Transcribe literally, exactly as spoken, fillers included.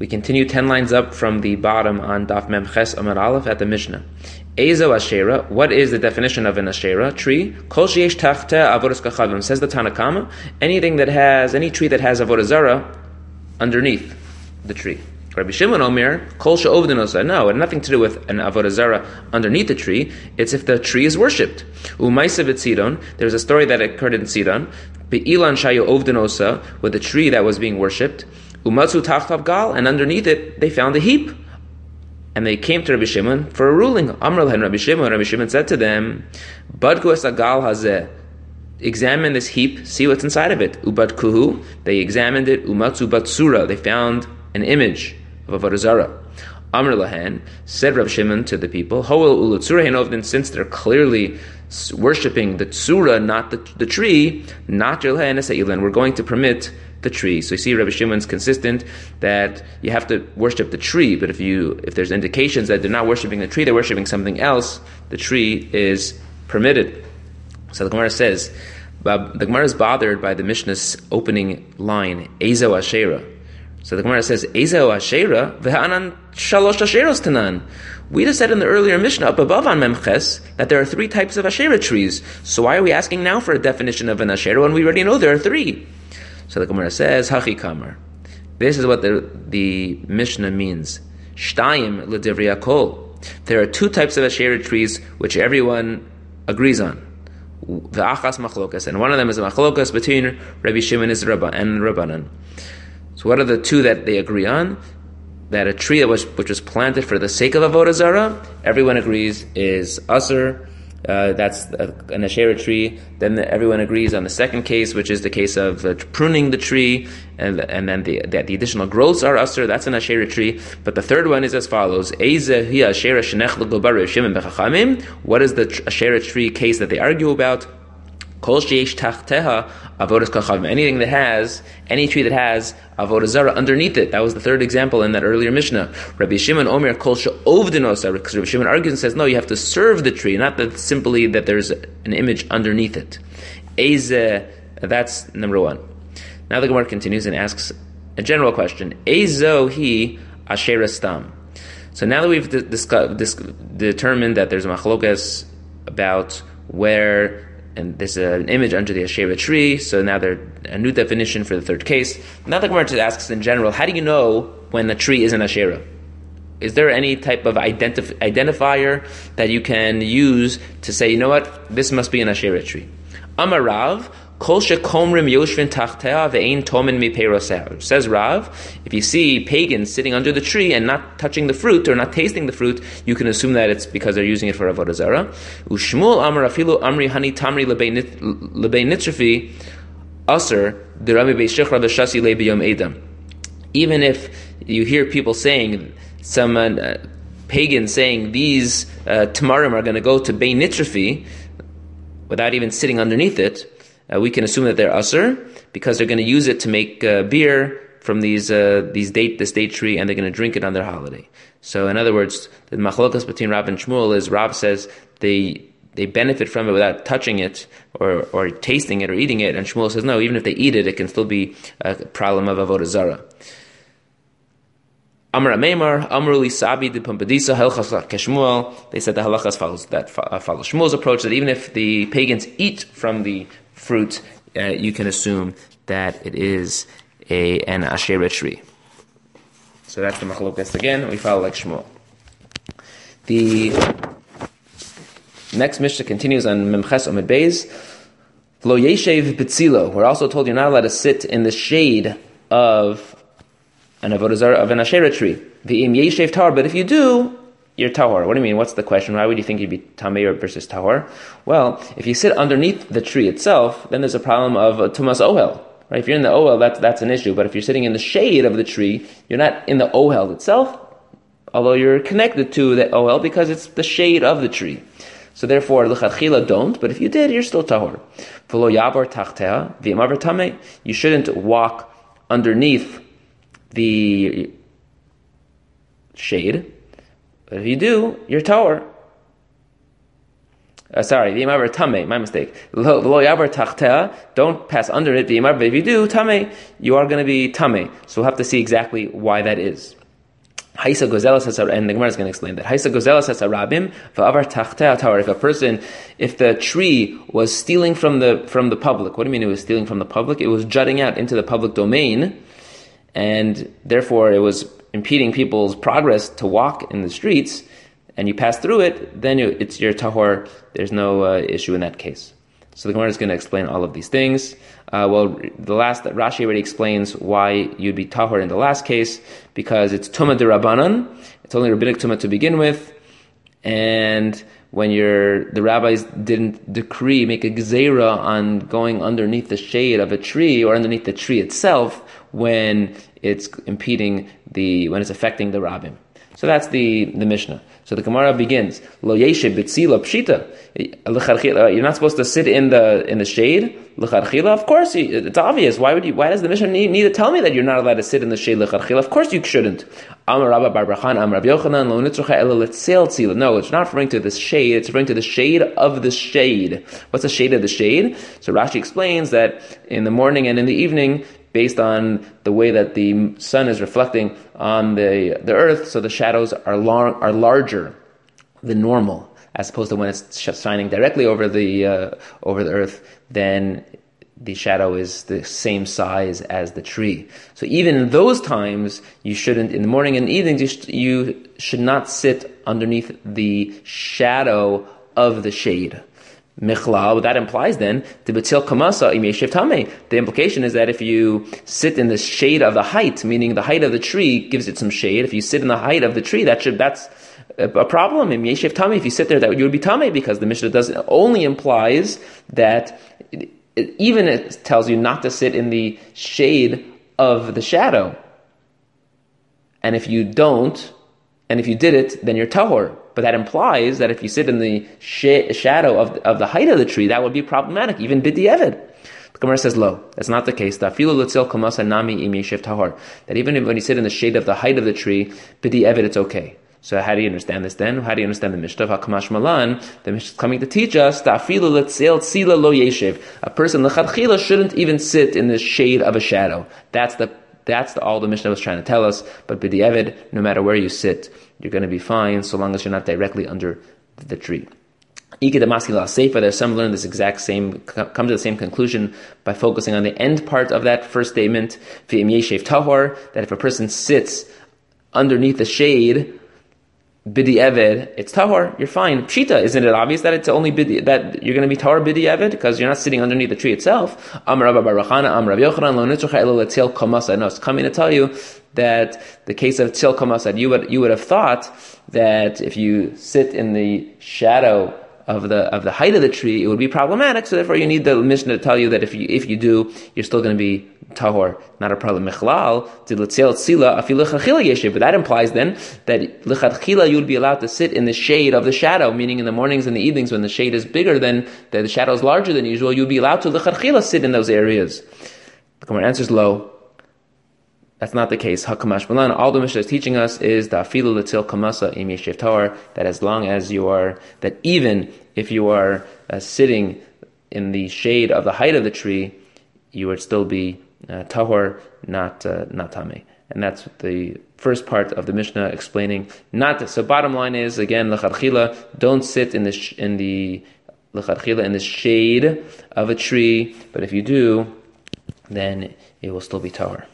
We continue ten lines up from the bottom on Daf Mem Ches Amud Aleph at the Mishnah. Ezo Asherah, what is the definition of an Asherah tree? Kol sheyesh tachteh avodas kachavim, says the Tanna Kama, anything that has, any tree that has avodah zarah underneath the tree. Rabbi Shimon Omer, Kol she'ovdin, no, it had nothing to do with an avodah zarah underneath the tree. It's if the tree is worshipped. Umaysev et Sidon, there's a story that occurred in Sidon. Be'ilan shayu ovdinosa, with a tree that was being worshipped. Umatzu tachtav gal, and underneath it they found a heap. And they came to Rabbi Shimon for a ruling. Amr lahen Rabbi Shimon, Rabbi Shimon said to them, Badku es agal hazeh, examine this heap, see what's inside of it. Ubadkuhu, they examined it. Umatzu batsura, they found an image of avodah zarah. Amr lahen, said Rabbi Shimon to the people, Hoel ulatzura henovdin, since they're clearly worshipping the tsura, not the, the tree, not Yilhen Esailan, we're going to permit the tree. So you see, Rabbi Shimon's consistent that you have to worship the tree, but if you if there's indications that they're not worshiping the tree, they're worshiping something else, the tree is permitted. So the Gemara says, the Gemara is bothered by the Mishnah's opening line, Ezo Asherah. So the Gemara says, Ezo Asherah, v'ha'anan shalosh asheros tanan. We just said in the earlier Mishnah up above on Memches that there are three types of Asherah trees. So why are we asking now for a definition of an Asherah when we already know there are three? So the Gemara says, Hachi Kamar. This is what the, the Mishnah means. Shtayim l'divrei hakol. There are two types of Asherah trees which everyone agrees on. V'achas machlokas. And one of them is a machlokas between Rabbi Shimon and Rabbanan. So what are the two that they agree on? That a tree that was, which was planted for the sake of avodah zarah, everyone agrees is asur. Uh, that's a, an Asherah tree. Then the, everyone agrees on the second case, which is the case of uh, pruning the tree, and and then the, the the additional growths are asur. That's an Asherah tree. But the third one is as follows: Eizeh hi Asherah shenech l'gobar Rav Shimon b'chachamim. What is the Asherah tree case that they argue about? Kol sheyesh tachteha avodas kachavim. Anything that has, any tree that has avodah zarah underneath it. That was the third example in that earlier Mishnah. Rabbi Shimon Omer Kol she'ovdinosa. Because Rabbi Shimon argues and says, no, you have to serve the tree, not that simply that there's an image underneath it. Eizeh, that's number one. Now the Gemara continues and asks a general question. Eizo hi Asherah stam. So now that we've discussed, dis- determined that there's a machlokas about where, and there's an image under the Asherah tree, so now there's a new definition for the third case. Now the Gemara just asks in general, how do you know when a tree is an Asherah? Is there any type of identif- identifier that you can use to say, you know what, this must be an Asherah tree? Amar Rav, Kol shekomrim yoshvin tachteha ve'ein tomin mipeiroseh. Says Rav, if you see pagans sitting under the tree and not touching the fruit or not tasting the fruit, you can assume that it's because they're using it for avodah zarah. Ushmul amar afilu amri hani tamri lebei nitzrafi aser derami beishichra v'shasi lebiyom edam. Even if you hear people saying, some uh, pagans saying these uh, tamarim are going to go to bei nitzrafi without even sitting underneath it, Uh, we can assume that they're asur because they're going to use it to make uh, beer from these uh, these date this date tree, and they're going to drink it on their holiday. So, in other words, the machlokas between Rav and Shmuel is Rav says they they benefit from it without touching it or or tasting it or eating it, and Shmuel says no, even if they eat it, it can still be a problem of avodah zarah. Amar Meimar, Amruli Sabi de Pumpadisa, Helchas Keshmuel. They said the halachas follows that follows Shmuel's approach, that even if the pagans eat from the fruit, uh, you can assume that it is a an Asherah tree. So that's the machlokas again. We follow like Shmuel. The next Mishnah continues on Memches Amud Beis. Lo yeshev b'tzilo. We're also told you're not allowed to sit in the shade of an avodah zarah, of an Asherah tree. V'im yeshev tahor. But if you do, you're tahor. What do you mean? What's the question? Why would you think you'd be tamei versus tahor? Well, if you sit underneath the tree itself, then there's a problem of uh, tumas ohel. Right? If you're in the ohel, that's that's an issue. But if you're sitting in the shade of the tree, you're not in the ohel itself, although you're connected to the ohel because it's the shade of the tree. So therefore, l'chadchila don't. But if you did, you're still tahor. V'lo yavar tachteha v'yamavar tamei. You shouldn't walk underneath the shade. But if you do, you're tahor. Uh, sorry, v'imar tamei. My mistake. Lo yavar tachtea. Don't pass under it. V'imar, but if you do tamei, you are going to be tamei. So we'll have to see exactly why that is. Haisa gozelas has and the Gemara is going to explain that. Haisa gozelas has rabim v'avar tachtea tower. If a person, if the tree was stealing from the from the public, what do you mean it was stealing from the public? It was jutting out into the public domain, and therefore it was impeding people's progress to walk in the streets, and you pass through it, then you, it's your tahor. There's no uh, issue in that case. So the Gemara is going to explain all of these things. Uh, well, the last Rashi already explains why you'd be tahor in the last case, because it's tumah derabanan. It's only rabbinic tumah to begin with, and when you're the rabbis didn't decree, make a gzeira on going underneath the shade of a tree or underneath the tree itself when it's impeding the when it's affecting the rabbim. So that's the the Mishnah. So the Gemara begins, Lo yeshe b'tzila pshita. You're not supposed to sit in the in the shade. L'charchila, of course, it's obvious. Why would you? Why does the Mishnah need, need to tell me that you're not allowed to sit in the shade? L'charchila, of course you shouldn't. Amar Rabba Bar Brachan, Amar Rav Yochanan, Lo nitzrocha ela letzel tzila. No, it's not referring to the shade. It's referring to the shade of the shade. What's the shade of the shade? So Rashi explains that in the morning and in the evening, based on the way that the sun is reflecting on the the earth, so the shadows are lar- are larger than normal, as opposed to when it's shining directly over the uh, over the earth, then the shadow is the same size as the tree. So even in those times, you shouldn't, in the morning and evening, you, sh- you should not sit underneath the shadow of the shade. Michlal, that implies then, the betil kamasa im yeshiv tamei. The implication is that if you sit in the shade of the height, meaning the height of the tree gives it some shade, if you sit in the height of the tree, that should that's a problem. Im yeshiv tamei, if you sit there, that you would be tamei, because the Mishnah does only implies that it, it, even it tells you not to sit in the shade of the shadow. And if you don't, and if you did it, then you're tahor. But that implies that if you sit in the sh- shadow of the, of the height of the tree, that would be problematic, even b'di'evid. The Gemara says, "Lo, that's not the case. That even when you sit in the shade of the height of the tree, b'di'evid, it's okay." So how do you understand this then? How do you understand the Mishnah? Hakamash Malan, the Mishnah is coming to teach us, a person l'chadchila shouldn't even sit in the shade of a shadow. That's the That's the, all the Mishnah was trying to tell us. But b'di'evid, no matter where you sit, you're going to be fine so long as you're not directly under the tree. There's some learn this exact same, come to the same conclusion by focusing on the end part of that first statement, that if a person sits underneath the shade, b'di'evid, it's tahor, you're fine. Pshita, isn't it obvious that it's only bidi, that you're going to be tahor b'di'evid because you're not sitting underneath the tree itself? Amar Rabba Bar Rachana, Amar Rav Yochanan, lo nitzrocha ela letil kamasa. No, it's coming to tell you that the case of til kamasa, you would you would have thought that if you sit in the shadow of the of the height of the tree, it would be problematic. So therefore, you need the Mishnah to tell you that if you if you do, you're still going to be tahor, not a problem. Michlal, but that implies then that l'chadchila you would be allowed to sit in the shade of the shadow, meaning in the mornings and the evenings when the shade is bigger than the shadow is larger than usual, you'd be allowed to l'chadchila sit in those areas. The Gemara answers low. That's not the case. Hakamash Malan, all the Mishnah is teaching us is the afilu letil kamasa im yeshiv tahor, that as long as you are, that even if you are uh, sitting in the shade of the height of the tree, you would still be uh, tahor, not uh, not tamei. And that's the first part of the Mishnah explaining. Not the, so. Bottom line is again, l'chadchila, don't sit in the sh- in the l'chadchila in the shade of a tree. But if you do, then it will still be tahor.